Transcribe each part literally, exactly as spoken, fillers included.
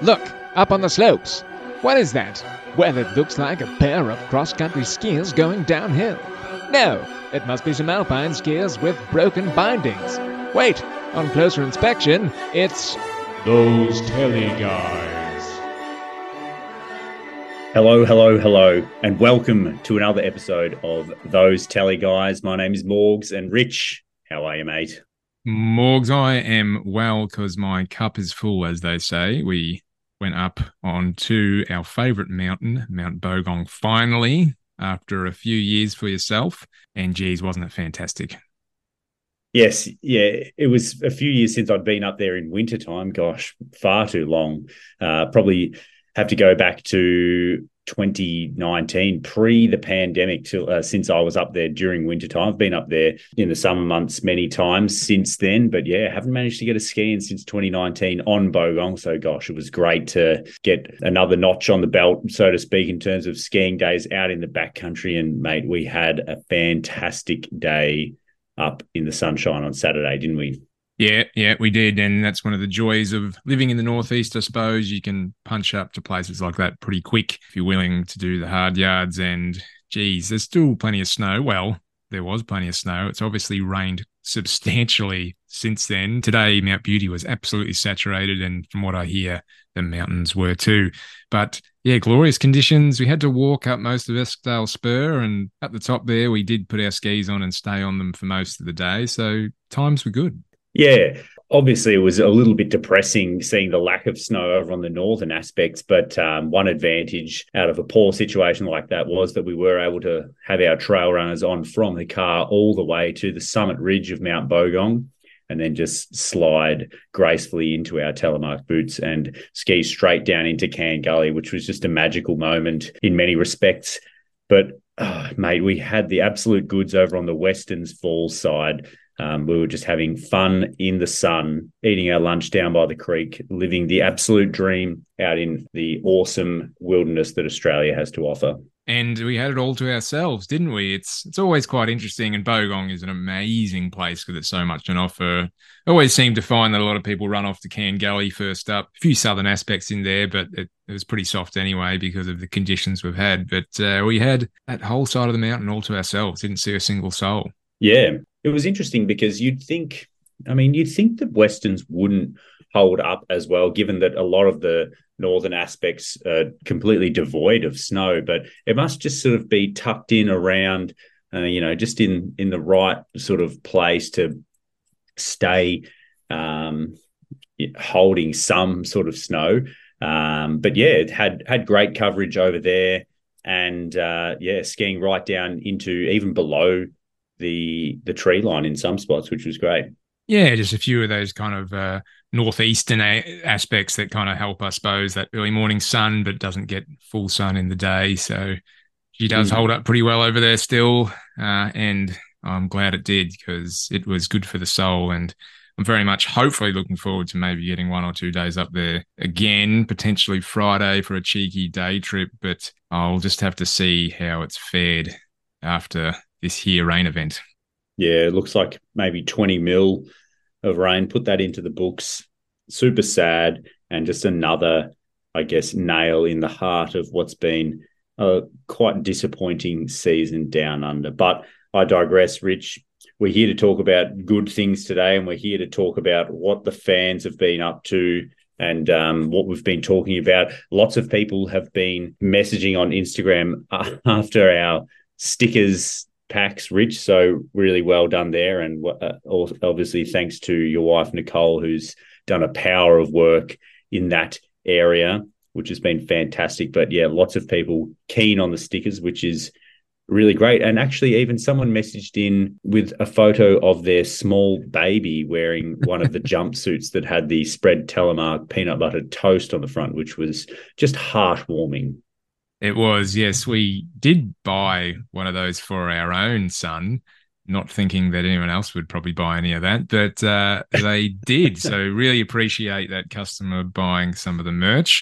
Look, up on the slopes. What is that? Well, it looks like a pair of cross-country skiers going downhill. No, it must be some alpine skiers with broken bindings. Wait, on closer inspection, it's... Those Telly Guys. Hello, hello, hello, and welcome to another episode of Those Telly Guys. My name is Morgs, and Rich, how are you, mate? Morgs, I am well because my cup is full, as they say. We went up onto our favourite mountain, Mount Bogong, finally, after a few years for yourself. And geez, wasn't it fantastic? Yes, yeah, it was a few years since I'd been up there in wintertime. Gosh, far too long. Uh, probably have to go back to twenty nineteen, pre the pandemic, till, uh, since I was up there during wintertime. I've been up there in the summer months many times since then, but yeah, haven't managed to get a ski in since twenty nineteen on Bogong. So gosh, it was great to get another notch on the belt, so to speak, in terms of skiing days out in the backcountry. And mate, we had a fantastic day up in the sunshine on Saturday, didn't we? Yeah, yeah, we did. And that's one of the joys of living in the Northeast, I suppose. You can punch up to places like that pretty quick if you're willing to do the hard yards. And geez, there's still plenty of snow. Well, there was plenty of snow. It's obviously rained substantially since then. Today, Mount Beauty was absolutely saturated. And from what I hear, the mountains were too. But yeah, glorious conditions. We had to walk up most of Eskdale Spur. And at the top there, we did put our skis on and stay on them for most of the day. So times were good. Yeah, obviously it was a little bit depressing seeing the lack of snow over on the northern aspects, but um, one advantage out of a poor situation like that was that we were able to have our trail runners on from the car all the way to the summit ridge of Mount Bogong, and then just slide gracefully into our telemark boots and ski straight down into Can Gully, which was just a magical moment in many respects. But, oh, mate, we had the absolute goods over on the Western Falls side. Um, we were just having fun in the sun, eating our lunch down by the creek, living the absolute dream out in the awesome wilderness that Australia has to offer. And we had it all to ourselves, didn't we? It's it's always quite interesting, and Bogong is an amazing place because it's so much on offer. I always seem to find that a lot of people run off to Can Gully first up. A few southern aspects in there, but it, it was pretty soft anyway because of the conditions we've had. But uh, we had that whole side of the mountain all to ourselves. Didn't see a single soul. Yeah, it was interesting because you'd think, I mean, you'd think that Westerns wouldn't hold up as well, given that a lot of the northern aspects are completely devoid of snow, but it must just sort of be tucked in around, uh, you know, just in, in the right sort of place to stay um, holding some sort of snow. Um, but yeah, it had, had great coverage over there, and uh, yeah, skiing right down into even below the the tree line in some spots, which was great. Yeah, just a few of those kind of uh, northeastern a- aspects that kind of help, I suppose, that early morning sun, but doesn't get full sun in the day. So she does mm. hold up pretty well over there still. Uh, and I'm glad it did because it was good for the soul. And I'm very much hopefully looking forward to maybe getting one or two days up there again, potentially Friday for a cheeky day trip. But I'll just have to see how it's fared after this here rain event. Yeah, it looks like maybe twenty mil of rain. Put that into the books. Super sad, and just another, I guess, nail in the heart of what's been a quite disappointing season down under. But I digress, Rich. We're here to talk about good things today, and we're here to talk about what the fans have been up to and um, what we've been talking about. Lots of people have been messaging on Instagram after our stickers packs, Rich, so really well done there. And uh, obviously thanks to your wife Nicole, who's done a power of work in that area, which has been fantastic. But yeah, lots of people keen on the stickers, which is really great. And actually even someone messaged in with a photo of their small baby wearing one of the jumpsuits that had the spread telemark peanut butter toast on the front, which was just heartwarming. It was, yes. We did buy one of those for our own son, not thinking that anyone else would probably buy any of that, but uh, they did. So really appreciate that customer buying some of the merch.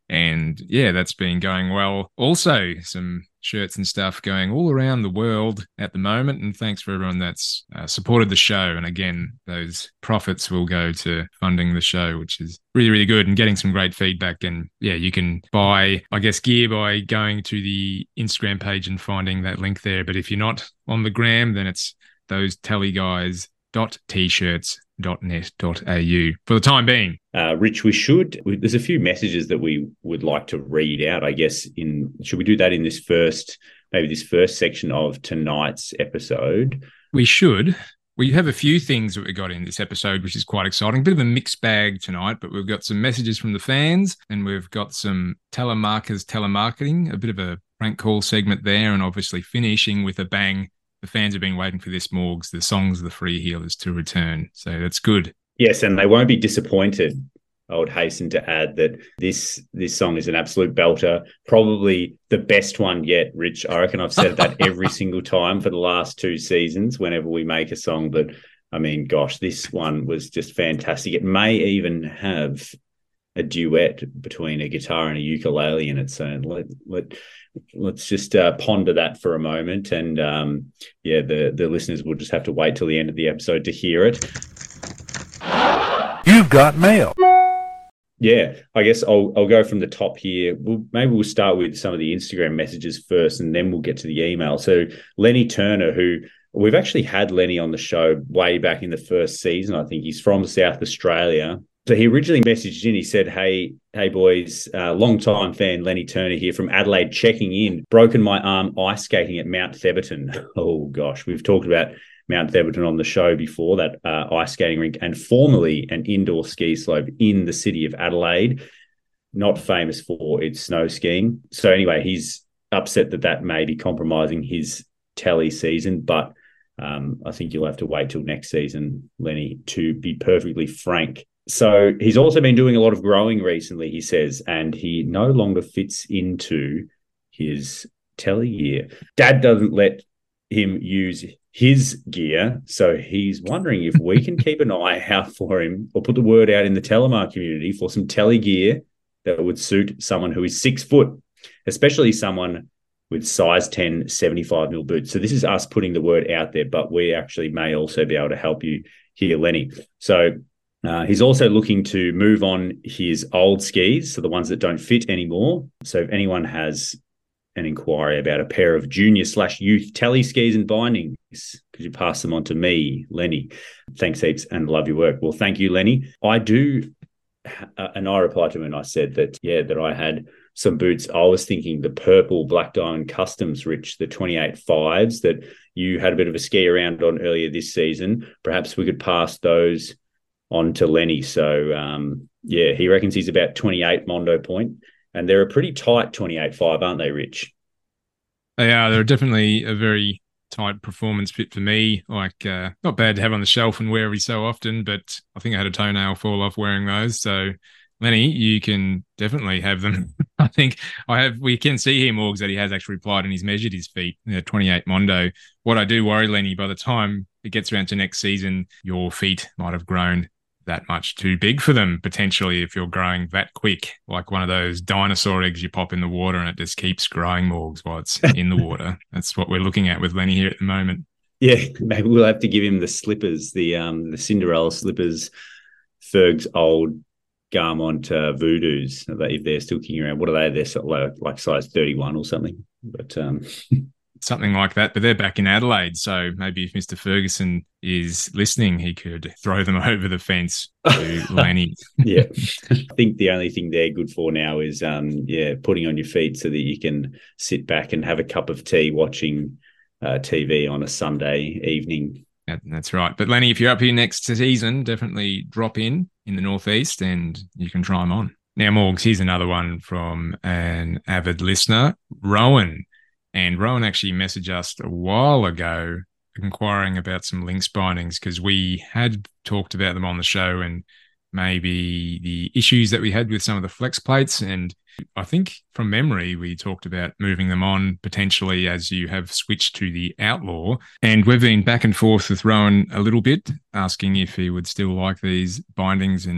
And yeah, that's been going well. Also, some shirts and stuff going all around the world at the moment. And thanks for everyone that's uh, supported the show. And again, those profits will go to funding the show, which is really, really good and getting some great feedback. And yeah, you can buy, I guess, gear by going to the Instagram page and finding that link there. But if you're not on the gram, then it's those telly guys dot t shirts dot net dot a u for the time being. Uh, Rich, we should, we, there's a few messages that we would like to read out, I guess, in, should we do that in this first, maybe this first section of tonight's episode? We should. We have a few things that we got in this episode, which is quite exciting. Bit of a mixed bag tonight, but we've got some messages from the fans and we've got some telemarketers telemarketing, a bit of a prank call segment there, and obviously finishing with a bang. The fans have been waiting for this, Morgs, the songs of the Free Healers to return. So that's good. Yes, and they won't be disappointed. I would hasten to add that this this song is an absolute belter, probably the best one yet, Rich. I reckon I've said that every single time for the last two seasons whenever we make a song. But, I mean, gosh, this one was just fantastic. It may even have a duet between a guitar and a ukulele in it. So let, let, let's just uh, ponder that for a moment. And, um, yeah, the, the listeners will just have to wait till the end of the episode to hear it. You've got mail. Yeah, I guess I'll I'll go from the top here. We'll, maybe we'll start with some of the Instagram messages first, and then we'll get to the email. So Lenny Turner, who we've actually had Lenny on the show way back in the first season. I think he's from South Australia. So he originally messaged in. He said, "Hey, hey boys, uh, long-time fan Lenny Turner here from Adelaide, checking in. Broken my arm ice skating at Mount Theberton." Oh gosh, we've talked about Mount Theberton on the show before, that uh, ice skating rink, and formerly an indoor ski slope in the city of Adelaide, not famous for its snow skiing. So anyway, he's upset that that may be compromising his telly season, but um, I think you'll have to wait till next season, Lenny, to be perfectly frank. So he's also been doing a lot of growing recently, he says, and he no longer fits into his telly gear. Dad doesn't let him use his gear, so he's wondering if we can keep an eye out for him or put the word out in the Telemar community for some telly gear that would suit someone who is six foot, especially someone with size ten, seventy-five mil boots. So this is us putting the word out there, but we actually may also be able to help you here, Lenny. So uh, he's also looking to move on his old skis, so the ones that don't fit anymore. So if anyone has an inquiry about a pair of junior slash youth telly skis and bindings, could you pass them on to me, Lenny? Thanks heaps and love your work. Well, thank you, Lenny. I do, uh, and I replied to him and I said that, yeah, that I had some boots. I was thinking the purple Black Diamond Customs, Rich, the twenty-eight fives that you had a bit of a ski around on earlier this season. Perhaps we could pass those on to Lenny. So, um, yeah, he reckons he's about twenty-eight Mondo point. And they're a pretty tight twenty-eight five, aren't they, Rich? They are. They're definitely a very tight performance fit for me. Like, uh, not bad to have on the shelf and wear every so often, but I think I had a toenail fall off wearing those. So, Lenny, you can definitely have them. I think I have. We can see here, Morgs, that he has actually replied and he's measured his feet, you know, twenty-eight Mondo. What I do worry, Lenny, by the time it gets around to next season, your feet might have grown that much too big for them, potentially, if you're growing that quick, like one of those dinosaur eggs you pop in the water and it just keeps growing, Morgs, while it's in the water. That's what we're looking at with Lenny here at the moment. Yeah, maybe we'll have to give him the slippers, the um the Cinderella slippers, Ferg's old Garmont uh, Voodoos, if they're still kicking around. What are they? They're sort of like, like size thirty-one or something. But um something like that, but they're back in Adelaide, so maybe if Mister Ferguson is listening, he could throw them over the fence to Lenny. Yeah, I think the only thing they're good for now is um yeah putting on your feet so that you can sit back and have a cup of tea watching uh, T V on a Sunday evening. That, that's right. But Lenny, if you're up here next season, definitely drop in in the Northeast and you can try them on. Now, Morgs, here's another one from an avid listener, Rowan. And Rowan actually messaged us a while ago inquiring about some Lynx bindings because we had talked about them on the show and maybe the issues that we had with some of the flex plates. And I think from memory, we talked about moving them on potentially as you have switched to the Outlaw. And we've been back and forth with Rowan a little bit, asking if he would still like these bindings. And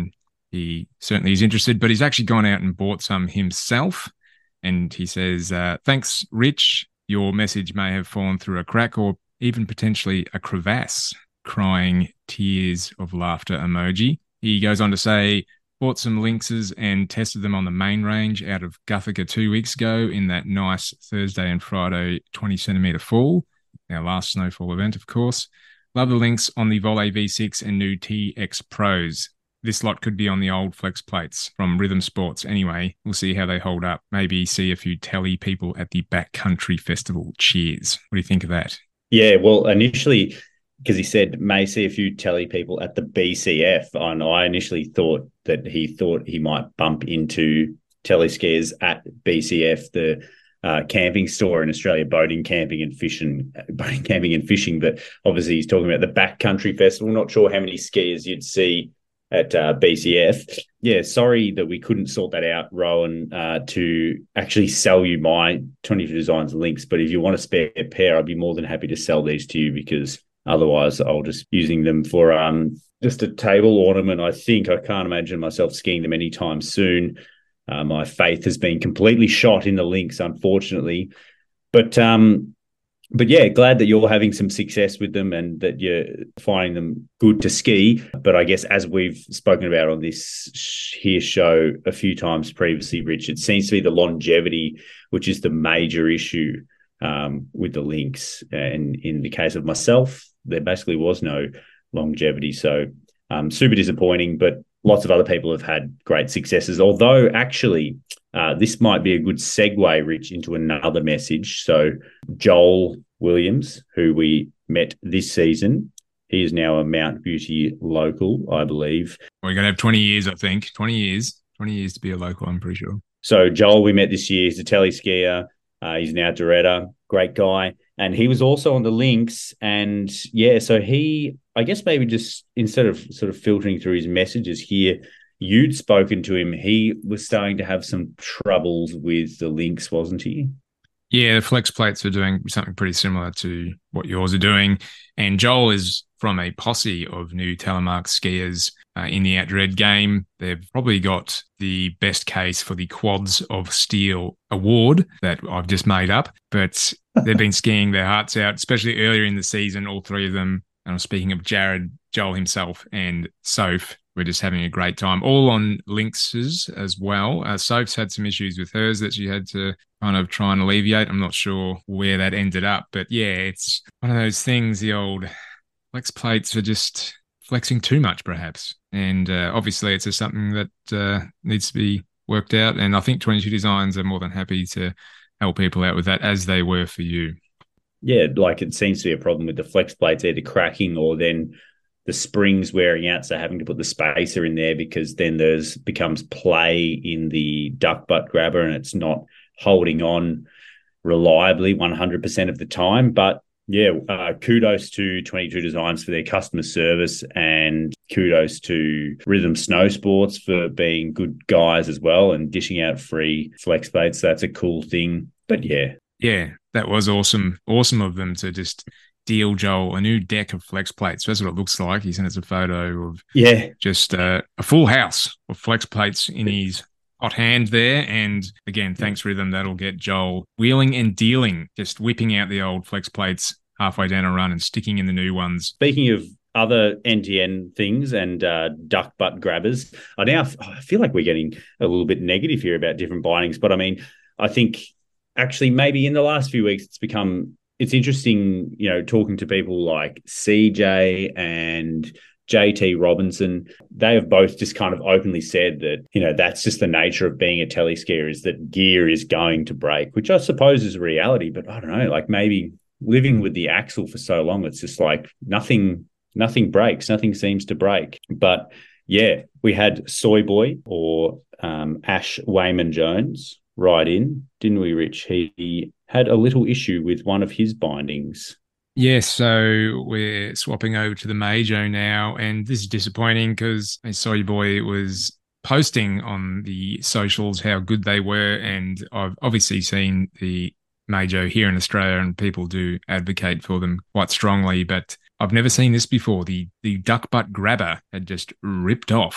he certainly is interested, but he's actually gone out and bought some himself. And he says, uh, thanks, Rich. Your message may have fallen through a crack or even potentially a crevasse, crying tears of laughter emoji. He goes on to say, bought some lynxes and tested them on the main range out of Guthica two weeks ago in that nice Thursday and Friday twenty centimetre fall. Our last snowfall event, of course. Love the lynx on the Volley V six and new T X Pros. This lot could be on the old flex plates from Rhythm Sports anyway. We'll see how they hold up. Maybe see a few telly people at the Backcountry Festival. Cheers. What do you think of that? Yeah, well, initially, because he said may see a few telly people at the B C F, and I initially thought that he thought he might bump into telly skiers at B C F, the uh, camping store in Australia, boating, camping and fishing, boating, camping and fishing. But obviously he's talking about the Backcountry Festival. Not sure how many skiers you'd see at uh, B C F. Yeah, sorry that we couldn't sort that out, Rowan, uh, to actually sell you my twenty-two Designs links. But if you want a spare pair, I'd be more than happy to sell these to you, because otherwise I'll just using them for um just a table ornament. I think I can't imagine myself skiing them anytime soon. Uh, my faith has been completely shot in the links, unfortunately. But um, But yeah, glad that you're having some success with them and that you're finding them good to ski. But I guess as we've spoken about on this here show a few times previously, Rich, it seems to be the longevity, which is the major issue um, with the links. And in the case of myself, there basically was no longevity. So um, super disappointing, but lots of other people have had great successes. Although actually, uh, this might be a good segue, Rich, into another message. So Joel Williams, who we met this season, he is now a Mount Beauty local, I believe. We're going to have twenty years, I think. twenty years. twenty years to be a local, I'm pretty sure. So Joel, we met this year. He's a telly skier. Uh, he's now Doretta. Great guy. And he was also on the links. And yeah, so he, I guess maybe just instead of sort of filtering through his messages here, you'd spoken to him. He was starting to have some troubles with the links, wasn't he? Yeah, the flex plates are doing something pretty similar to what yours are doing. And Joel is from a posse of new telemark skiers uh, in the Outred game. They've probably got the best case for the Quads of Steel award that I've just made up. But they've been skiing their hearts out, especially earlier in the season, all three of them. And I'm speaking of Jared, Joel himself, and Soph. We're just having a great time. All on Lynxes as well. Uh, Soph's had some issues with hers that she had to kind of try and alleviate. I'm not sure where that ended up. But yeah, it's one of those things, the old flex plates are just flexing too much, perhaps. And uh, obviously it's just something that uh, needs to be worked out. And I think twenty-two Designs are more than happy to help people out with that, as they were for you. Yeah, like it seems to be a problem with the flex plates either cracking or then the springs wearing out, so having to put the spacer in there, because then there's becomes play in the duck butt grabber and it's not holding on reliably one hundred percent of the time. But yeah, uh, kudos to twenty-two Designs for their customer service, and kudos to Rhythm Snow Sports for being good guys as well and dishing out free flex plates. So that's a cool thing. But yeah. Yeah, that was awesome. Awesome of them to just deal Joel a new deck of flex plates. That's what it looks like. He sent us a photo of yeah, just uh, a full house of flex plates in his hot hand there. And again, thanks Rhythm. That'll get Joel wheeling and dealing, just whipping out the old flex plates halfway down a run and sticking in the new ones. Speaking of other N T N things and uh, duck butt grabbers, I now I feel like we're getting a little bit negative here about different bindings. But I mean, I think actually maybe in the last few weeks it's become it's interesting, you know, talking to people like C J and J T Robinson. They have both just kind of openly said that, you know, that's just the nature of being a telly skier, is that gear is going to break, which I suppose is a reality. But I don't know, like maybe living with the axle for so long, it's just like nothing, nothing breaks, nothing seems to break. But yeah, we had Soy Boy or um, Ash Wayman Jones right in, didn't we, Rich? He had a little issue with one of his bindings. Yes, so we're swapping over to the Majo now, and this is disappointing because Soy Boy was posting on the socials how good they were, and I've obviously seen the Majo here in Australia, and people do advocate for them quite strongly, but I've never seen this before. The the duck butt grabber had just ripped off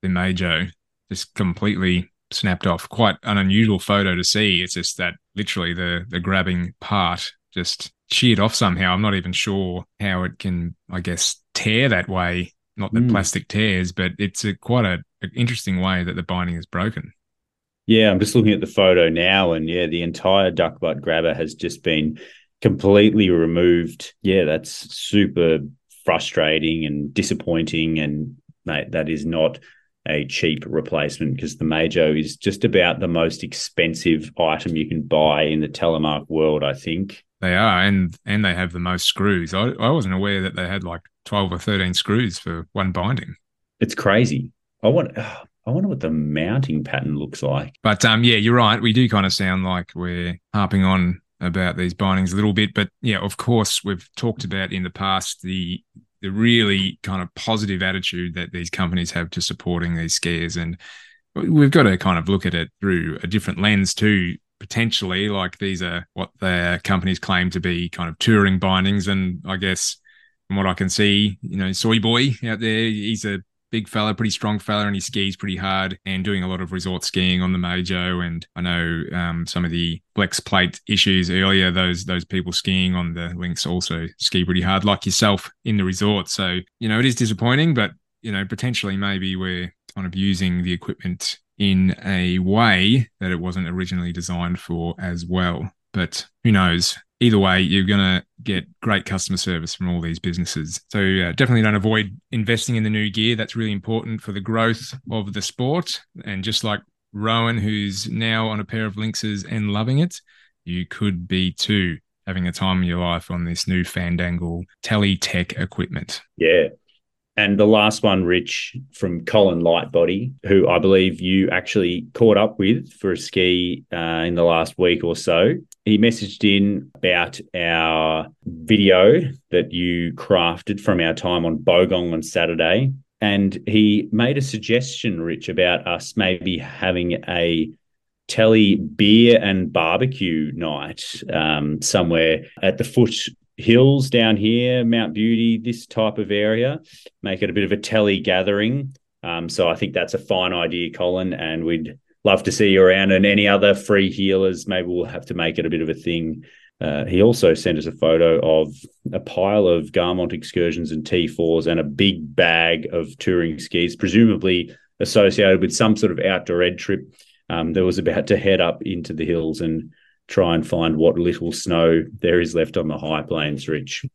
the Majo just completely snapped off. Quite an unusual photo to see. It's just that literally the the grabbing part just sheared off somehow. I'm not even sure how it can, I guess, tear that way. Not that Mm. plastic tears, but it's a quite a, an interesting way that the binding is broken. Yeah, I'm just looking at the photo now, and yeah, the entire duck butt grabber has just been completely removed. Yeah, that's super frustrating and disappointing, and mate, that is not a cheap replacement, because the Majo is just about the most expensive item you can buy in the telemark world, I think. They are, and and they have the most screws. I, I wasn't aware that they had like twelve or thirteen screws for one binding. It's crazy. I want. Oh, I wonder what the mounting pattern looks like. But um, yeah, you're right. We do kind of sound like we're harping on about these bindings a little bit, but yeah, of course, we've talked about in the past the the really kind of positive attitude that these companies have to supporting these skiers, and we've got to kind of look at it through a different lens too. Potentially, like these are what their companies claim to be kind of touring bindings, and I guess from what I can see, you know, Soy Boy out there, he's a big fella, pretty strong fella, and he skis pretty hard and doing a lot of resort skiing on the Majo. And I know um, some of the flex plate issues earlier, those those people skiing on the links also ski pretty hard, like yourself in the resort. So, you know, it is disappointing, but, you know, potentially maybe we're kind of using the equipment in a way that it wasn't originally designed for as well. But who knows? Either way, you're going to get great customer service from all these businesses. So uh, definitely don't avoid investing in the new gear. That's really important for the growth of the sport. And just like Rowan, who's now on a pair of Lynxes and loving it, you could be too, having a time of your life on this new Fandangle Tele-Tech equipment. Yeah. And the last one, Rich, from Colin Lightbody, who I believe you actually caught up with for a ski uh, in the last week or so. He messaged in about our video that you crafted from our time on Bogong on Saturday. And he made a suggestion, Rich, about us maybe having a Tele beer and barbecue night um, somewhere at the foot hills down here, Mount Beauty, this type of area, make it a bit of a tele gathering. Um, so I think that's a fine idea, Colin, and we'd love to see you around. And any other free healers, maybe we'll have to make it a bit of a thing. Uh, he also sent us a photo of a pile of Garmont Excursions and T fours and a big bag of touring skis, presumably associated with some sort of outdoor ed trip um, that was about to head up into the hills and try and find what little snow there is left on the high plains, Rich.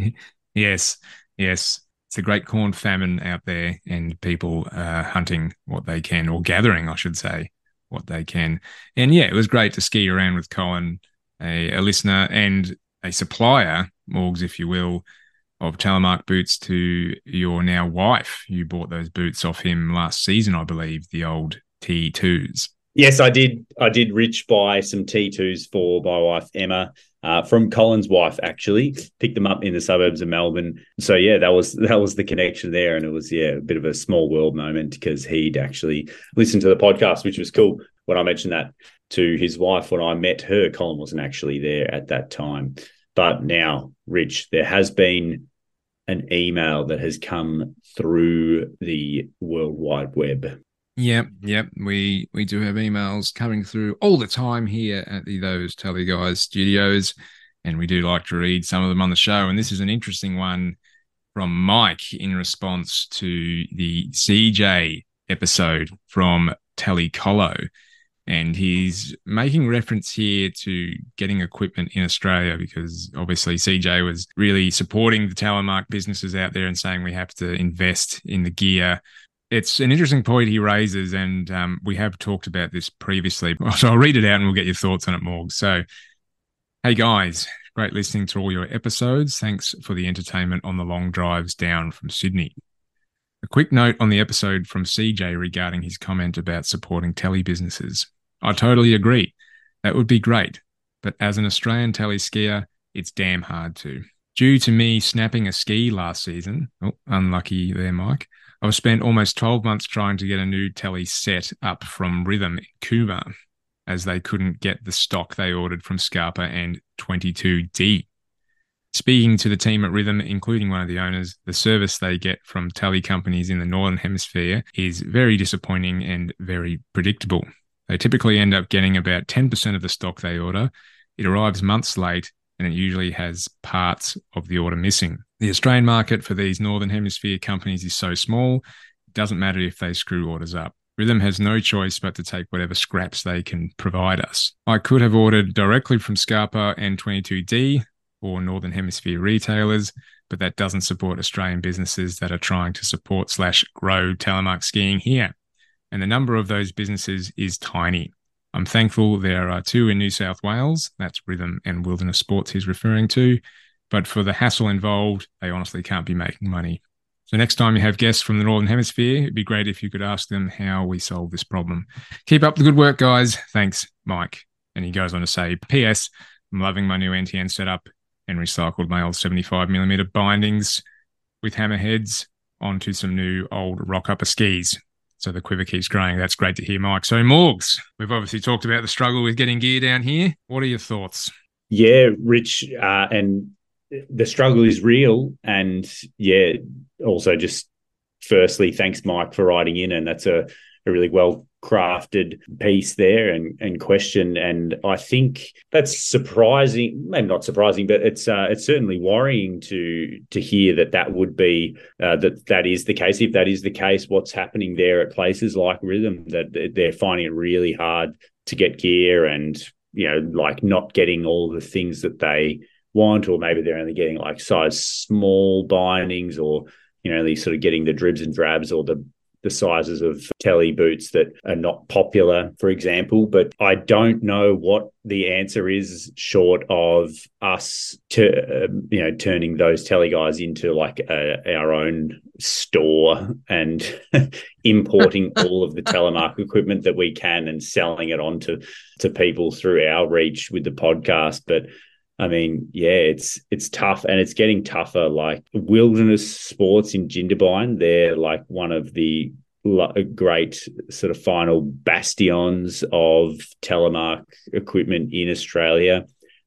Yes, yes. It's a great corn famine out there, and people uh, hunting what they can, or gathering, I should say, what they can. And yeah, it was great to ski around with Colin, a, a listener and a supplier, Morgs, if you will, of Telemark boots to your now wife. You bought those boots off him last season, I believe, the old T twos. Yes, I did. I did, Rich, buy some T twos for my wife, Emma, uh, from Colin's wife, actually. Picked them up in the suburbs of Melbourne. So, yeah, that was that was the connection there. And it was, yeah, a bit of a small world moment because he'd actually listened to the podcast, which was cool. When I mentioned that to his wife when I met her, Colin wasn't actually there at that time. But now, Rich, there has been an email that has come through the World Wide Web. Yep, yep. We we do have emails coming through all the time here at the Those Tele Guys studios, and we do like to read some of them on the show. And this is an interesting one from Mike in response to the C J episode from Telecolo. And he's making reference here to getting equipment in Australia because obviously C J was really supporting the telemark businesses out there and saying we have to invest in the gear. It's an interesting point he raises, and um, we have talked about this previously. So I'll read it out and we'll get your thoughts on it, Morg. So, hey guys, great listening to all your episodes. Thanks for the entertainment on the long drives down from Sydney. A quick note on the episode from C J regarding his comment about supporting tele businesses. I totally agree. That would be great. But as an Australian tele skier, it's damn hard to. Due to me snapping a ski last season, oh, unlucky there, Mike, I've spent almost twelve months trying to get a new tele set up from Rhythm in Cooma, as they couldn't get the stock they ordered from Scarpa and twenty-two D. Speaking to the team at Rhythm, including one of the owners, the service they get from tele companies in the Northern Hemisphere is very disappointing and very predictable. They typically end up getting about ten percent of the stock they order. It arrives months late, and it usually has parts of the order missing. The Australian market for these Northern Hemisphere companies is so small, it doesn't matter if they screw orders up. Rhythm has no choice but to take whatever scraps they can provide us. I could have ordered directly from Scarpa and twenty-two D or Northern Hemisphere retailers, but that doesn't support Australian businesses that are trying to support slash grow telemark skiing here. And the number of those businesses is tiny. I'm thankful there are two in New South Wales, that's Rhythm and Wilderness Sports he's referring to, but for the hassle involved, they honestly can't be making money. So next time you have guests from the Northern Hemisphere, it'd be great if you could ask them how we solve this problem. Keep up the good work, guys. Thanks, Mike. And he goes on to say, P S, I'm loving my new N T N setup and recycled my old seventy-five millimeter bindings with hammerheads onto some new old rock upper skis. So the quiver keeps growing. That's great to hear, Mike. So Morgs, we've obviously talked about the struggle with getting gear down here. What are your thoughts? Yeah, Rich, uh, and the struggle is real. And yeah, also just firstly, thanks, Mike, for writing in. And that's a, a really well crafted piece there and, and question. And I think that's surprising, maybe not surprising, but it's uh, it's certainly worrying to to hear that that would be, uh, that that is the case. If that is the case, what's happening there at places like Rhythm, that they're finding it really hard to get gear and, you know, like not getting all the things that they want, or maybe they're only getting like size small bindings, or, you know, only sort of getting the dribs and drabs or the the sizes of telly boots that are not popular, for example. But I don't know what the answer is short of us to, uh, you know, turning those telly guys into like a, our own store and importing all of the telemark equipment that we can and selling it on to, to people through our reach with the podcast. But I mean, yeah, it's it's tough, and it's getting tougher. Like Wilderness Sports in Jindabyne, they're like one of the great sort of final bastions of telemark equipment in Australia.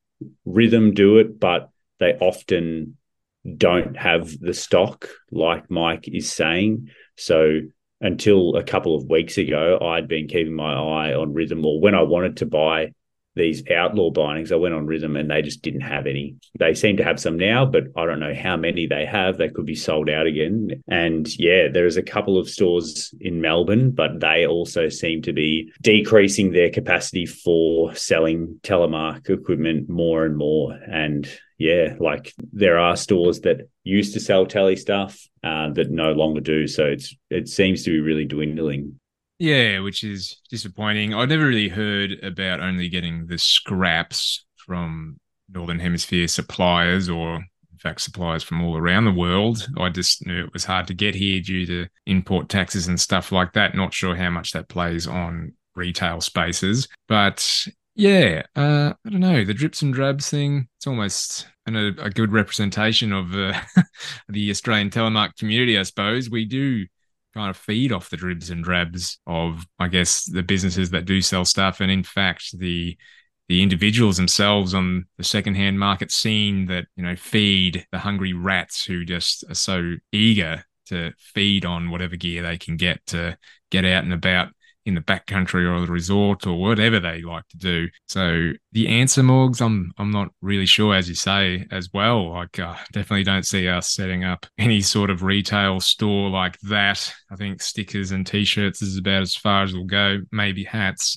Rhythm do it, but they often don't have the stock, like Mike is saying. So until a couple of weeks ago, I'd been keeping my eye on Rhythm, or when I wanted to buy these outlaw bindings, I went on Rhythm and they just didn't have any. They seem to have some now, but I don't know how many they have. They could be sold out again. And yeah, there's a couple of stores in Melbourne, but they also seem to be decreasing their capacity for selling telemark equipment more and more. And yeah, like there are stores that used to sell tele stuff uh, that no longer do. So it's it seems to be really dwindling. Yeah, which is disappointing. I'd never really heard about only getting the scraps from Northern Hemisphere suppliers, or in fact suppliers from all around the world. I just knew it was hard to get here due to import taxes and stuff like that. Not sure how much that plays on retail spaces. But yeah, uh, I don't know. The drips and drabs thing, it's almost an, a, a good representation of uh, the Australian telemark community, I suppose. We do kind of feed off the dribs and drabs of, I guess, the businesses that do sell stuff. And in fact, the the individuals themselves on the secondhand market scene that, you know, feed the hungry rats who just are so eager to feed on whatever gear they can get to get out and about in the backcountry or the resort or whatever they like to do. So the answer, Morgs, I'm I'm not really sure, as you say, as well. Like, uh, definitely don't see us setting up any sort of retail store like that. I think stickers and T-shirts is about as far as we'll go, maybe hats.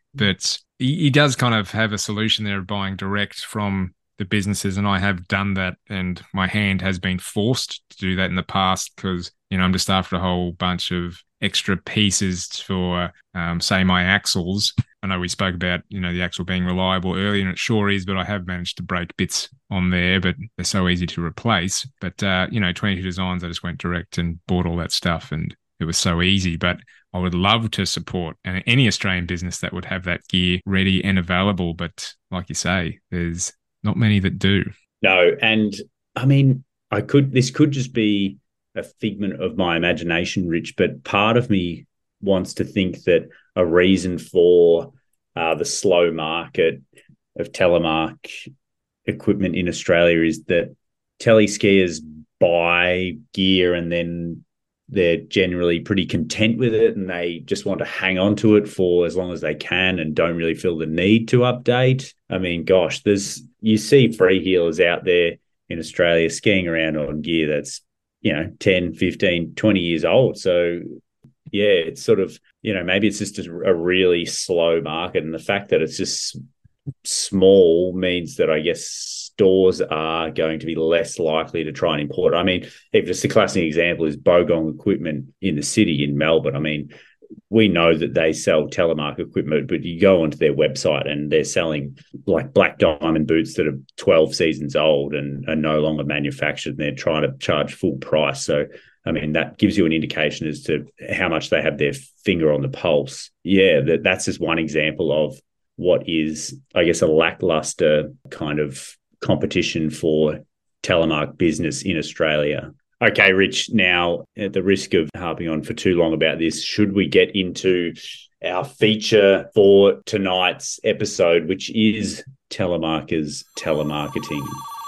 But he, he does kind of have a solution there of buying direct from the businesses, and I have done that, and my hand has been forced to do that in the past because, you know, I'm just after a whole bunch of extra pieces for, um, say, my axles. I know we spoke about, you know, the axle being reliable earlier, and it sure is, but I have managed to break bits on there, but they're so easy to replace. But, uh, you know, twenty-two Designs, I just went direct and bought all that stuff, and it was so easy. But I would love to support any Australian business that would have that gear ready and available. But like you say, there's not many that do. No, and I mean, I could, this could just be a figment of my imagination, Rich, but part of me wants to think that a reason for uh, the slow market of telemark equipment in Australia is that teleskiers buy gear and then they're generally pretty content with it and they just want to hang on to it for as long as they can and don't really feel the need to update. I mean, gosh, there's you see freeheelers out there in Australia skiing around on gear that's, you know, ten, fifteen, twenty years old. So, yeah, it's sort of, you know, maybe it's just a really slow market. And the fact that it's just small means that I guess stores are going to be less likely to try and import. I mean, if just a classic example is Bogong Equipment in the city in Melbourne. I mean, we know that they sell telemark equipment, but you go onto their website and they're selling like Black Diamond boots that are twelve seasons old and are no longer manufactured, and they're trying to charge full price. So, I mean, that gives you an indication as to how much they have their finger on the pulse. Yeah, that, that's just one example of what is, I guess, a lackluster kind of competition for telemark business in Australia. Okay, Rich, now at the risk of harping on for too long about this, should we get into our feature for tonight's episode, which is Telemarkers Telemarketing?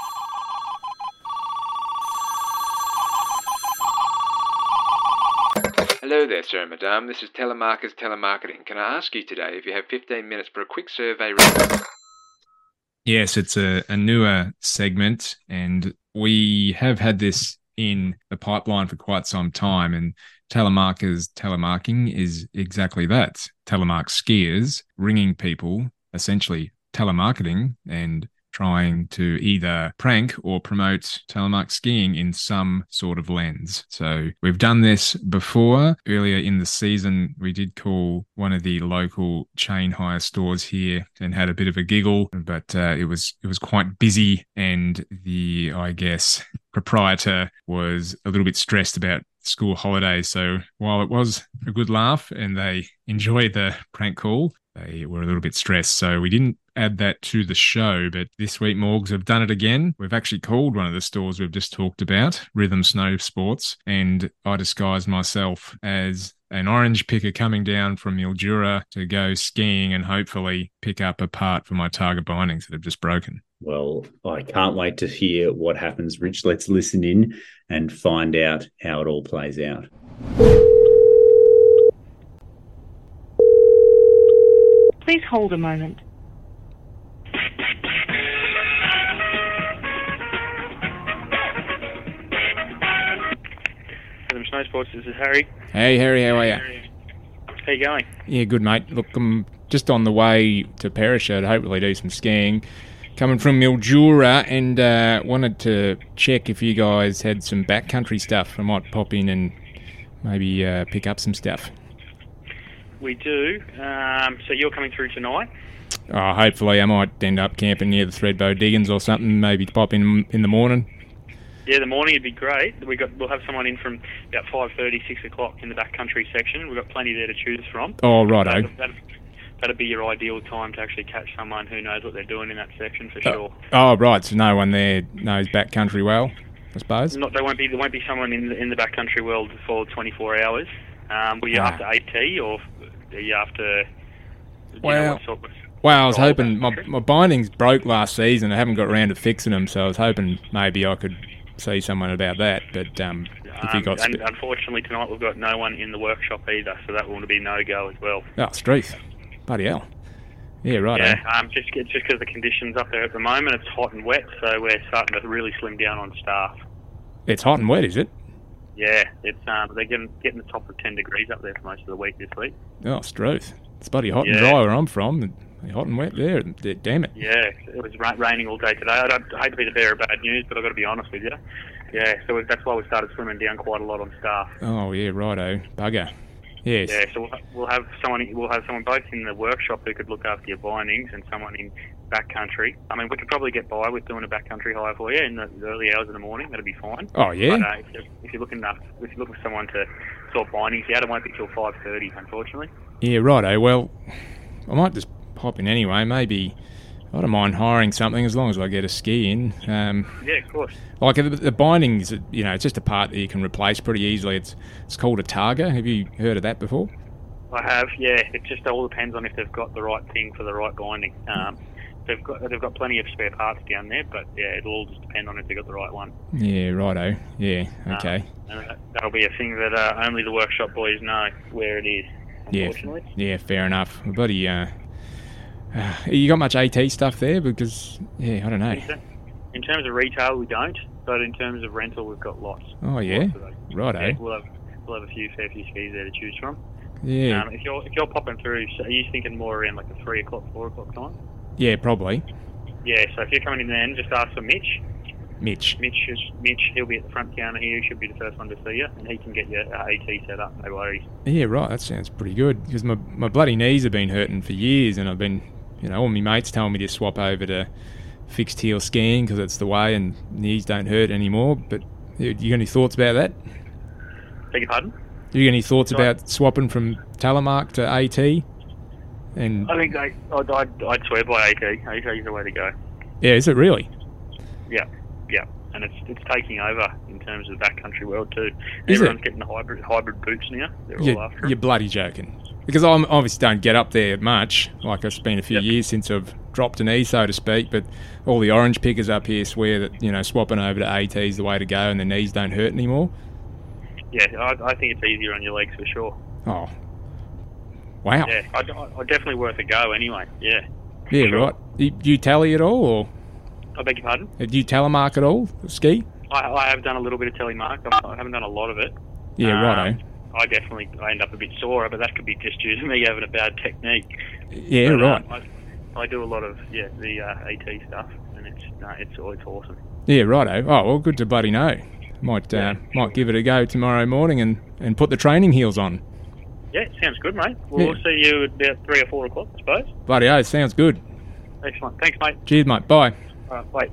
Hello there, sir and madame. This is Telemarkers Telemarketing. Can I ask you today if you have fifteen minutes for a quick survey? Yes, it's a, a newer segment, and we have had this in the pipeline for quite some time, and Telemarkers Telemarketing is exactly that. Telemark skiers ringing people, essentially telemarketing, and trying to either prank or promote telemark skiing in some sort of lens. So we've done this before. Earlier in the season, we did call one of the local chain hire stores here and had a bit of a giggle, but uh, it was it was quite busy, and the, I guess, proprietor was a little bit stressed about school holidays. So while it was a good laugh and they enjoyed the prank call, they were a little bit stressed. So we didn't add that to the show, but this week Morgs have done it again. We've actually called one of the stores we've just talked about, Rhythm Snow Sports, and I disguised myself as an orange picker coming down from Mildura to go skiing and hopefully pick up a part for my Targa bindings that have just broken. Well, I can't wait to hear what happens, Rich. Let's listen in and find out how it all plays out. Please hold a moment. Rhythm Snow Sports, this is Harry. Hey, Harry, how are you? How you going? Yeah, good, mate. Look, I'm just on the way to Perisher to hopefully do some skiing. Coming from Mildura, and uh, wanted to check if you guys had some backcountry stuff. I might pop in and maybe uh, pick up some stuff. We do. Um, so you're coming through tonight? Oh, hopefully I might end up camping near the Threadbow Diggings or something, maybe pop in in the morning. Yeah, the morning would be great. We got we'll have someone in from about five thirty, six o'clock in the backcountry section. We've got plenty there to choose from. Oh, righto. That'd, that'd, that'd be your ideal time to actually catch someone who knows what they're doing in that section for oh. sure. Oh, right. So no one there knows backcountry well, I suppose. Not there won't be there won't be someone in the, in the backcountry world for twenty-four hours. Um, were you ah. after A T or are you after? You well. know, what sort of, Well, I was hoping, my, my bindings broke last season. I haven't got around to fixing them, so I was hoping maybe I could see someone about that. But um, if you got... Um, Sp- and unfortunately tonight we've got no one in the workshop either, so that will be no-go as well. Oh, Streeth. Bloody hell. Yeah, right. Yeah, um, just, it's just because the conditions up there at the moment, it's hot and wet, so we're starting to really slim down on staff. It's hot and wet, is it? Yeah, it's um, they're getting, getting the top of ten degrees up there for most of the week this week. Oh, Streeth. It's bloody hot yeah. and dry where I'm from. Hot and wet there, damn it. Yeah, it was ra- raining all day today. I, don't, I hate to be the bearer of bad news, but I've got to be honest with you. Yeah, so that's why we started slimming down quite a lot on staff. Oh yeah, righto, bugger. Yes. Yeah, so we'll, we'll have someone. We'll have someone both in the workshop who could look after your bindings, and someone in backcountry. I mean, we could probably get by with doing a backcountry hire for you in the early hours of the morning. That'd be fine. Oh yeah. But, uh, if, you're, if you're looking enough, if you're looking for someone to sort bindings out, it won't be till five thirty, unfortunately. Yeah, righto. Well, I might just pop in anyway. Maybe I don't mind hiring something as long as I get a ski in. Um, yeah, of course. Like the, the bindings, you know, it's just a part that you can replace pretty easily. It's it's called a Targa. Have you heard of that before? I have, yeah. It just all depends on if they've got the right thing for the right binding. Um, they've got they've got plenty of spare parts down there, but yeah, it'll all just depend on if they got the right one. Yeah, righto. Yeah, okay. Uh, and that, that'll be a thing that uh, only the workshop boys know where it is. Unfortunately. Yeah, yeah, fair enough. Bloody, uh, uh, you got much AT stuff there? Because yeah, I don't know. In terms of retail, we don't, but in terms of rental, we've got lots. Oh yeah, lots righto. Yeah, we'll have we'll have a few fair few skis there to choose from. Yeah. Um, if you're if you're popping through, so are you thinking more around like a three o'clock, four o'clock time? Yeah, probably. Yeah. So if you're coming in then, just ask for Mitch. Mitch. Mitch is Mitch. He'll be at the front counter here. He should be the first one to see you, and he can get your uh, AT set up. No worries. Yeah, right. That sounds pretty good because my my bloody knees have been hurting for years, and I've been, you know, all my mates telling me to swap over to fixed heel skiing because it's the way, and knees don't hurt anymore. But you got any thoughts about that? Beg your pardon? Do you got any thoughts Sorry? about swapping from Telemark to AT? And I think I, I'd, I'd, I'd swear by AT. AT is the way to go. yeah, is it really? Yeah, yeah, and it's it's taking over in terms of the backcountry world too. Is Everyone's it? getting the hybrid hybrid boots now. They're You, all after 'em. you're bloody joking. Because I obviously don't get up there much. Like it's been a few Yep. years since I've dropped a knee, so to speak. But all the orange pickers up here swear that, you know, swapping over to AT is the way to go, and the knees don't hurt anymore. Yeah, I, I think it's easier on your legs for sure. Oh, wow. Yeah, I, I, I definitely worth a go anyway. Yeah. Yeah, Sure. right. You, do you tally at all, or I beg your pardon? do you telemark at all? Ski? I, I have done a little bit of telemark. I'm- I haven't done a lot of it. Yeah, Um, righto. I definitely I end up a bit sore, but that could be just due to me having a bad technique. Yeah, But, uh, right. I, I do a lot of yeah the uh, AT stuff, and it's no, it's it's awesome. Yeah, righto. Oh, well, good to bloody know. Might uh, Yeah, might give it a go tomorrow morning and, and put the training heels on. Yeah, sounds good, mate. We'll Yeah. see you at about three or four o'clock, I suppose. Bloody oh, sounds good. Excellent. Thanks, mate. Cheers, mate. Bye. All right, bye.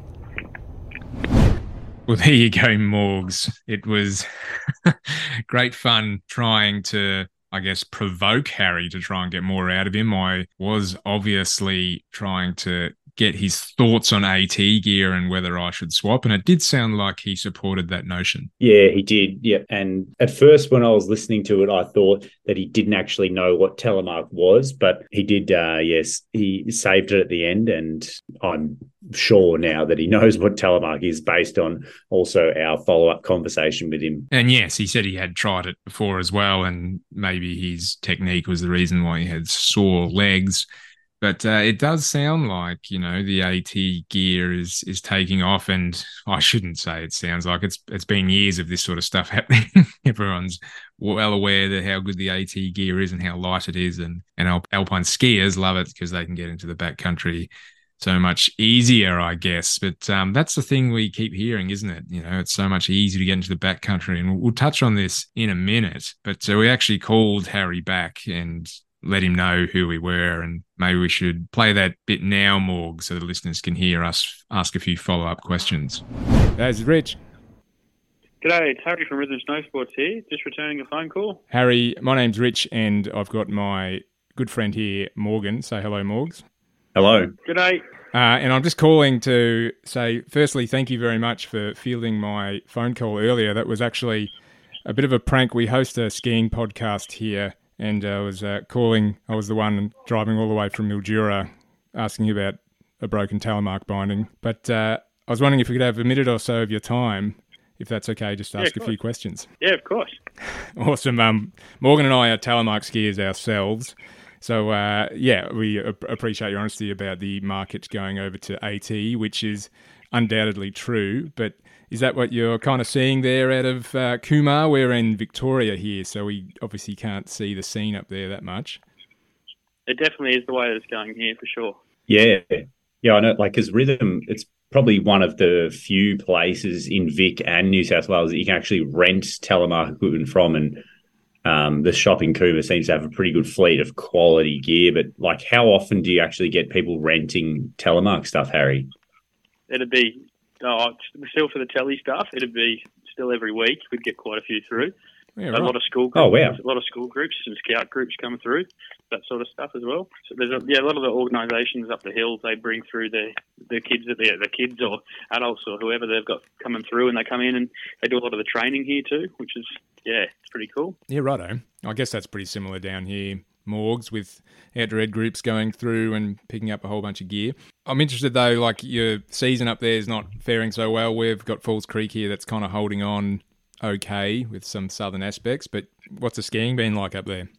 Well, there you go, Morgs. It was great fun trying to, I guess, provoke Harry to try and get more out of him. I was obviously trying to get his thoughts on AT gear and whether I should swap, and it did sound like he supported that notion. Yeah, he did. Yeah. And at first, when I was listening to it, I thought that he didn't actually know what Telemark was, but he did. Uh, yes, he saved it at the end. And I'm sure now that he knows what Telemark is based on also our follow-up conversation with him. And yes, he said he had tried it before as well, and maybe his technique was the reason why he had sore legs. But uh, it does sound like, you know, the AT gear is is taking off, and I shouldn't say it sounds like it's it's been years of this sort of stuff happening. Everyone's well aware that how good the AT gear is and how light it is, and and Alp- alpine skiers love it because they can get into the backcountry so much easier, I guess. But um, that's the thing we keep hearing, isn't it? You know, it's so much easier to get into the backcountry, and we'll, we'll touch on this in a minute. But uh, we actually called Harry back and let him know who we were, and maybe we should play that bit now, Morg, so the listeners can hear us ask a few follow-up questions. That's Rich. G'day, it's Harry from Rhythm Snow Sports here. Just returning a phone call. Harry, my name's Rich, and I've got my good friend here, Morgan. Say hello, Morgs. Hello. G'day. Uh, and I'm just calling to say, firstly, thank you very much for fielding my phone call earlier. That was actually a bit of a prank. We host a skiing podcast here, and I was uh, calling. I was the one driving all the way from Mildura asking you about a broken Telemark binding. But uh, I was wondering if we could have a minute or so of your time, if that's okay, just to Yeah, ask of a few course. questions. Yeah, of course. Awesome. Um, Morgan and I are Telemark skiers ourselves. So, uh, yeah, we ap- appreciate your honesty about the market going over to AT, which is undoubtedly true. But is that what you're kind of seeing there out of uh, Kumar? We're in Victoria here, so we obviously can't see the scene up there that much. It definitely is the way that it's going here, for sure. Yeah. Yeah, I know. Like, because Rhythm, it's probably one of the few places in Vic and New South Wales that you can actually rent Telemark equipment from. And um, the shop in Cooma seems to have a pretty good fleet of quality gear. But, like, how often do you actually get people renting Telemark stuff, Harry? It'd be, oh, still for the telly stuff, it'd be still every week. We'd get quite a few through. Yeah, A right. lot of school Oh, groups, wow. a lot of school groups, some scout groups come through, that sort of stuff as well. So there's a, yeah, a lot of the organisations up the hills, they bring through their their kids, their, their kids or adults or whoever they've got coming through, and they come in and they do a lot of the training here too, which is, yeah, it's pretty cool. Yeah, righto. I guess that's pretty similar down here, Morgs, with outdoor ed groups going through and picking up a whole bunch of gear. I'm interested though, like your season up there is not faring so well. We've got Falls Creek here that's kind of holding on okay with some southern aspects, but what's the skiing been like up there?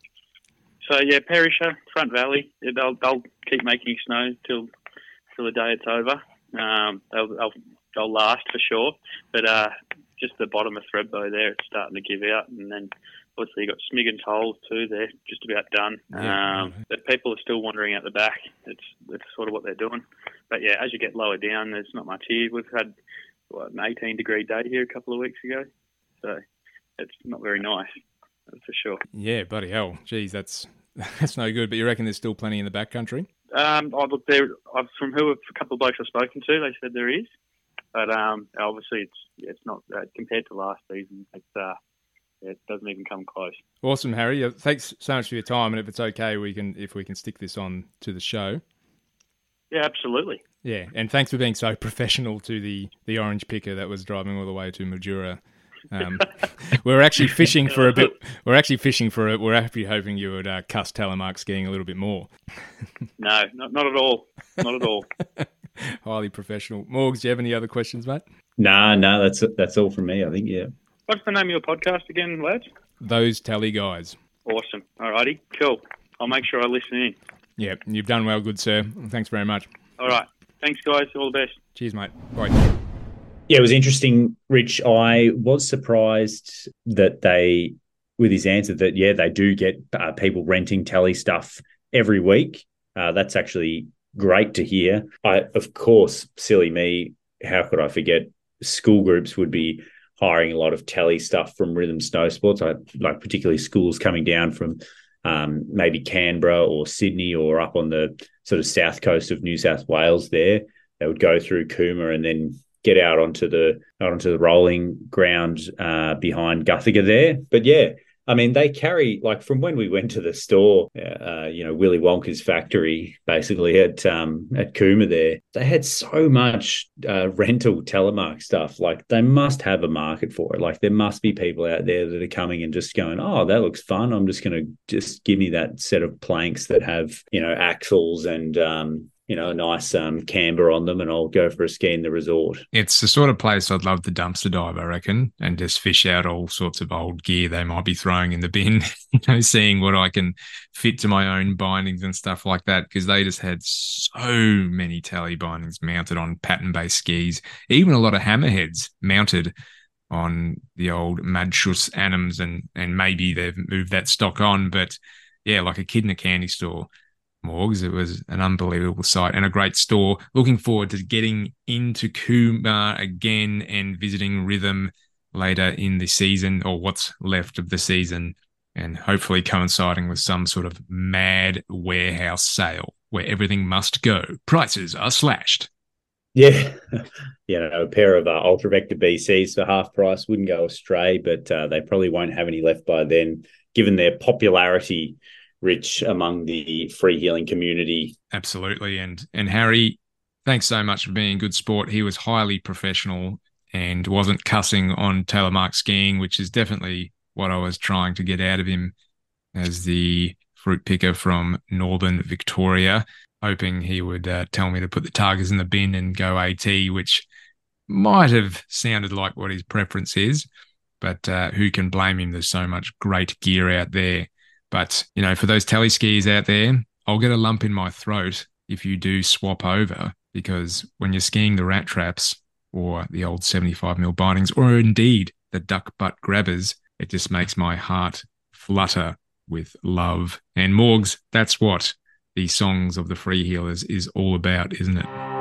So yeah, Perisher, Front Valley, yeah, they'll they'll keep making snow till till the day it's over. Um, they'll, they'll they'll last for sure, but uh, just the bottom of Thredbo there, it's starting to give out, and then obviously you got Smig and Tolls too. They're just about done. Yeah. Um, but people are still wandering out the back. It's it's sort of what they're doing. But yeah, as you get lower down, there's not much here. We've had what, an eighteen degree day here a couple of weeks ago, so it's not very nice. That's for sure. Yeah, bloody hell. Geez, that's that's no good. But you reckon there's still plenty in the backcountry? Um, I look there. I've, from who a couple of blokes I've spoken to, they said there is, but um, obviously it's it's not uh, compared to last season. It's uh, it doesn't even come close. Awesome, Harry. Uh, Thanks so much for your time. And if it's okay, we can if we can stick this on to the show. Yeah, absolutely. Yeah, and thanks for being so professional to the the orange picker that was driving all the way to Mildura. Um, we're actually fishing for a bit. We're actually fishing for it. We're actually hoping you would uh, cuss telemark skiing a little bit more. No, not, not at all. Not at all. Highly professional. Morgs, do you have any other questions, mate? Nah, no, that's that's all from me. I think, yeah. What's the name of your podcast again, lads? Those Tally Guys. Awesome. Alrighty, cool. I'll make sure I listen in. Yeah, you've done well, good sir. Thanks very much. All right. Thanks, guys. All the best. Cheers, mate. Bye. Yeah, it was interesting, Rich. I was surprised that they, with his answer, that, yeah, they do get uh, people renting tally stuff every week. Uh, that's actually great to hear. I, of course, silly me, how could I forget? School groups would be hiring a lot of tally stuff from Rhythm Snow Sports, I, like particularly schools coming down from um, maybe Canberra or Sydney or up on the sort of south coast of New South Wales there. They would go through Cooma and then get out onto the out onto the rolling ground uh, behind Guthiga there. But yeah, I mean, they carry, like, from when we went to the store, uh, you know, Willy Wonka's factory, basically at um, at Cooma there, they had so much uh, rental telemark stuff. Like, they must have a market for it. Like, there must be people out there that are coming and just going, oh, that looks fun. I'm just going to just give me that set of planks that have, you know, axles and, um, you know, a nice um, camber on them, and I'll go for a ski in the resort. It's the sort of place I'd love to dumpster dive, I reckon, and just fish out all sorts of old gear they might be throwing in the bin, you know, seeing what I can fit to my own bindings and stuff like that, because they just had so many tally bindings mounted on pattern-based skis, even a lot of hammerheads mounted on the old Madschuss Anims, and, and maybe they've moved that stock on, but yeah, like a kid in a candy store. Morgs. It was an unbelievable sight and a great store. Looking forward to getting into Cooma again and visiting Rhythm later in the season, or what's left of the season, and hopefully coinciding with some sort of mad warehouse sale where everything must go. Prices are slashed. Yeah, you know, a pair of uh, Ultra Vector B Cs for half price wouldn't go astray, but uh, they probably won't have any left by then, given their popularity, Rich, among the free healing community. Absolutely. And and Harry, thanks so much for being good sport. He was highly professional and wasn't cussing on telemark skiing, which is definitely what I was trying to get out of him as the fruit picker from Northern Victoria, hoping he would uh, tell me to put the targets in the bin and go AT, which might have sounded like what his preference is, but uh, who can blame him? There's so much great gear out there. But, you know, for those tally skis out there, I'll get a lump in my throat if you do swap over, because when you're skiing the rat traps or the old seventy-five mil bindings, or indeed the duck butt grabbers, it just makes my heart flutter with love. And Morgs, that's what the Songs of the Free Healers is all about, isn't it?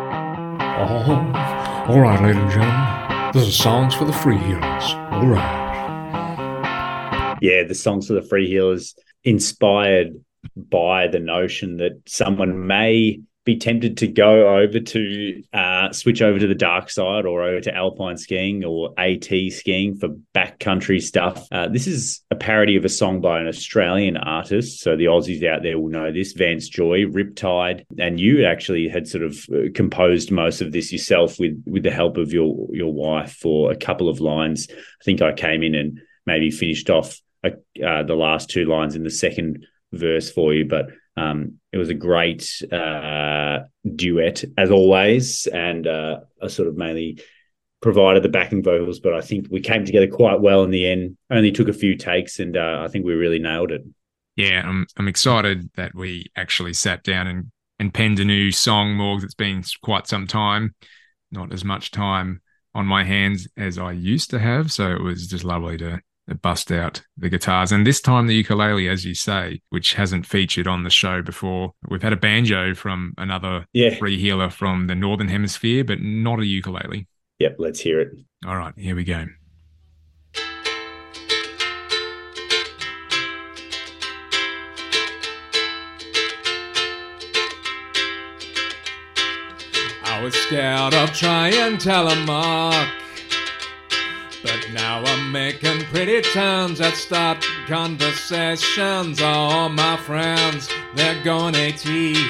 Oh, all right, ladies and gentlemen. This is Songs for the Free Healers. All right. Yeah, the Songs for the Free Healers, inspired by the notion that someone may be tempted to go over to uh, switch over to the dark side, or over to alpine skiing or AT skiing for backcountry stuff. Uh, this is a parody of a song by an Australian artist, so the Aussies out there will know this, Vance Joy, Riptide, and you actually had sort of composed most of this yourself with with the help of your your wife for a couple of lines. I think I came in and maybe finished off uh, the last two lines in the second verse for you, but Um, it was a great uh, duet, as always, and uh, I sort of mainly provided the backing vocals, but I think we came together quite well in the end. Only took a few takes, and uh, I think we really nailed it. Yeah, I'm I'm excited that we actually sat down and, and penned a new song, Morgs. It's been quite some time, not as much time on my hands as I used to have, so it was just lovely to bust out the guitars. And this time the ukulele, as you say, which hasn't featured on the show before. We've had a banjo from another yeah. free healer from the Northern Hemisphere, but not a ukulele. Yep, let's hear it. All right, here we go. I was scared of trying telemark, but now I'm making pretty turns at starting conversations. All my friends, they're going AT,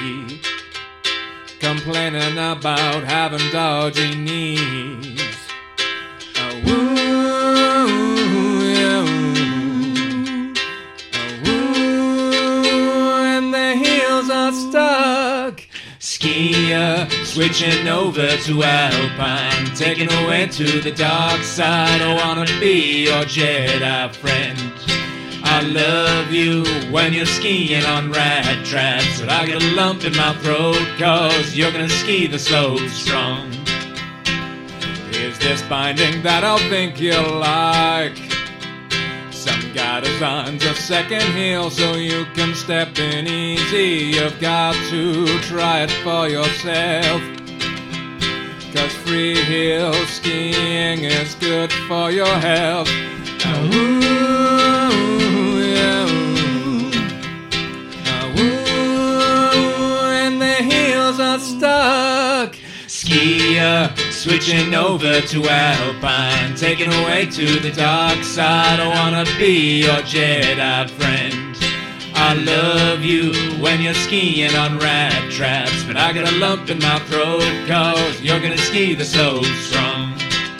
complaining about having dodgy knees. Oh, ooh, yeah, ooh. Oh, ooh, and the heels are stuck. Skier, switching over to Alpine, taking away to the dark side. I wanna be your Jedi friend. I love you when you're skiing on rat traps, but I get a lump in my throat cause you're gonna ski the slopes strong. Is this binding that I'll think you'll like? Some guy designs a second heel so you can step in easy. You've got to try it for yourself, cause free heel skiing is good for your health. Oh, ooh, yeah, ooh. Oh, ooh, and the heels are stuck. Skier, switching over to Alpine, taking away to the dark side. I wanna be your Jedi friend. I love you when you're skiing on rat traps, but I got a lump in my throat cause you're gonna ski the slopes strong.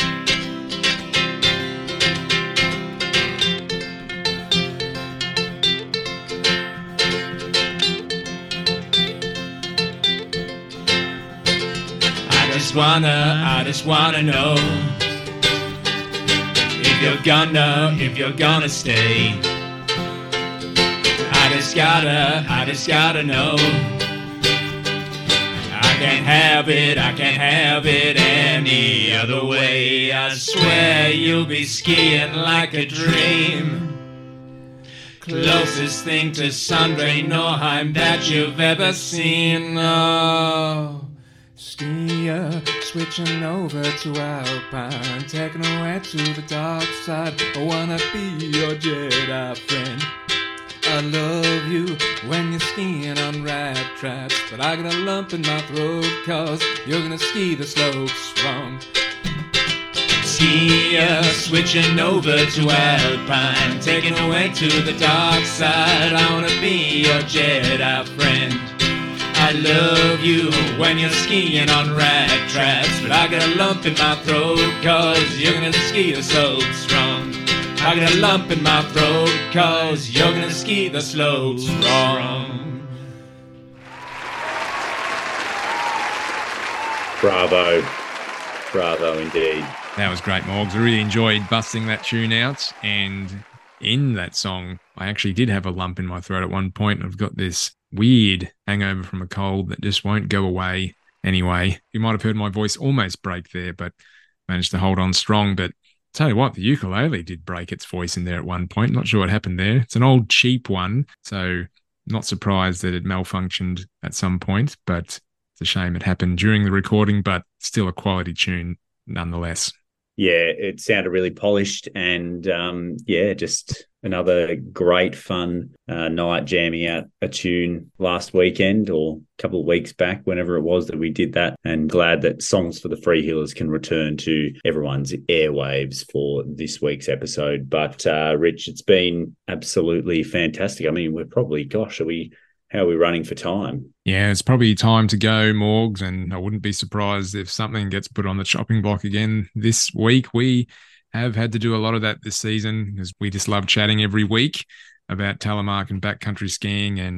I just wanna, I just wanna know if you're gonna, if you're gonna stay. I just gotta, I just gotta know. I can't have it, I can't have it any other way. I swear you'll be skiing like a dream. Closest thing to Sundre Norheim that you've ever seen. Oh. Skier, switching over to Alpine, taking away to the dark side. I wanna be your Jedi friend. I love you when you're skiing on rat traps, but I got a lump in my throat cause you're gonna ski the slopes wrong. Skier, switching over to Alpine, taking away to the dark side. I wanna be your Jedi friend. I love you when you're skiing on rat traps, but I got a lump in my throat cause you're gonna ski the slopes wrong. I got a lump in my throat cause you're gonna ski the slopes wrong. Bravo. Bravo indeed. That was great, Morgs. I really enjoyed busting that tune out. And in that song, I actually did have a lump in my throat at one point. I've got this weird hangover from a cold that just won't go away. Anyway, you might have heard my voice almost break there, but managed to hold on strong. But tell you what, the ukulele did break its voice in there at one point. Not sure what happened there. It's an old cheap one, so not surprised that it malfunctioned at some point, but it's a shame it happened during the recording, but still a quality tune nonetheless. Yeah, it sounded really polished and, um, yeah, just another great fun uh, night jamming out a tune last weekend or a couple of weeks back, whenever it was that we did that. And glad that Songs for the Freehealers can return to everyone's airwaves for this week's episode. But, uh, Rich, it's been absolutely fantastic. I mean, we're probably, gosh, are we... How are we running for time? Yeah, it's probably time to go, Morgs, and I wouldn't be surprised if something gets put on the chopping block again this week. We have had to do a lot of that this season because we just love chatting every week about telemark and backcountry skiing and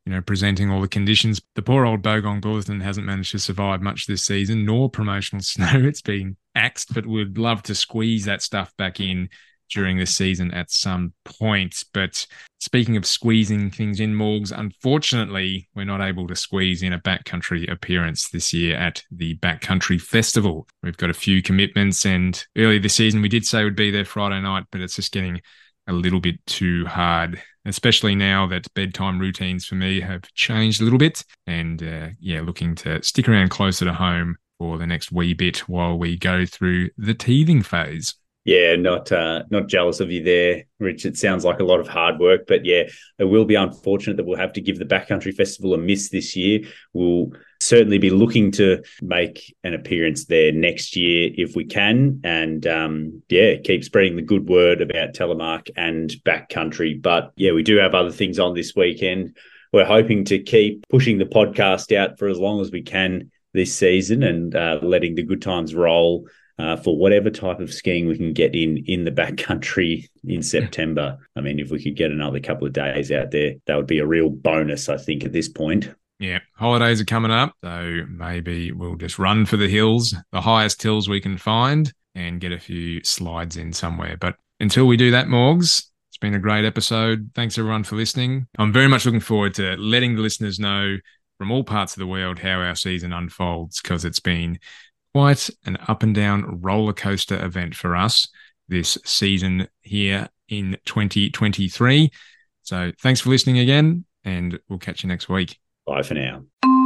you know, presenting all the conditions. The poor old Bogong Bulletin hasn't managed to survive much this season, nor promotional snow. It's been axed, but we'd love to squeeze that stuff back in during the season at some point. But speaking of squeezing things in, Morgs, unfortunately, we're not able to squeeze in a backcountry appearance this year at the Backcountry Festival. We've got a few commitments, and earlier this season we did say we'd be there Friday night, but it's just getting a little bit too hard, especially now that bedtime routines for me have changed a little bit. And uh, yeah, looking to stick around closer to home for the next wee bit while we go through the teething phase. Yeah, not uh, not jealous of you there, Rich. It sounds like a lot of hard work, but yeah, it will be unfortunate that we'll have to give the Backcountry Festival a miss this year. We'll certainly be looking to make an appearance there next year if we can, and um, yeah, keep spreading the good word about Telemark and Backcountry. But yeah, we do have other things on this weekend. We're hoping to keep pushing the podcast out for as long as we can this season and uh, letting the good times roll. Uh, for whatever type of skiing we can get in in the backcountry in September. I mean, if we could get another couple of days out there, that would be a real bonus, I think, at this point. Yeah, holidays are coming up, so maybe we'll just run for the hills, the highest hills we can find, and get a few slides in somewhere. But until we do that, Morgs, it's been a great episode. Thanks, everyone, for listening. I'm very much looking forward to letting the listeners know from all parts of the world how our season unfolds, because it's been quite an up and down roller coaster event for us this season here in twenty twenty-three. So thanks for listening again, and we'll catch you next week. Bye for now.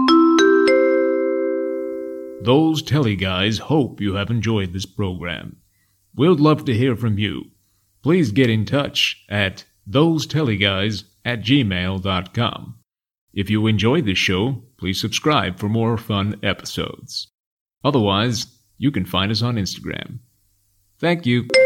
Those Telly Guys hope you have enjoyed this program. We'd love to hear from you. Please get in touch at thosetellyguys at gmail dot com. If you enjoyed this show, please subscribe for more fun episodes. Otherwise, you can find us on Instagram. Thank you.